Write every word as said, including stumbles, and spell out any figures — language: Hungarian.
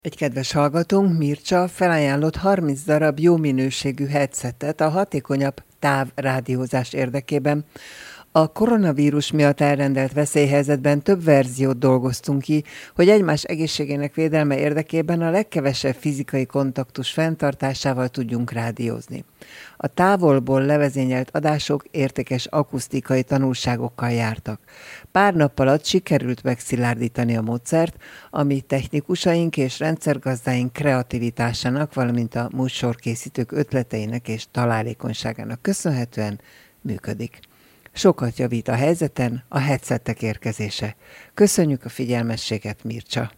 Egy kedves hallgatónk, Mircsa, felajánlott harminc darab jó minőségű headsetet a hatékonyabb távrádiózás érdekében. A koronavírus miatt elrendelt veszélyhelyzetben több verziót dolgoztunk ki, hogy egymás egészségének védelme érdekében a legkevesebb fizikai kontaktus fenntartásával tudjunk rádiózni. A távolból levezényelt adások értékes akusztikai tanulságokkal jártak. Pár nap alatt sikerült megszilárdítani a módszert, ami technikusaink és rendszergazdáink kreativitásának, valamint a műsorkészítők ötleteinek és találékonyságának köszönhetően működik. Sokat javít a helyzeten a headsetek érkezése. Köszönjük a figyelmességet, Mircsa!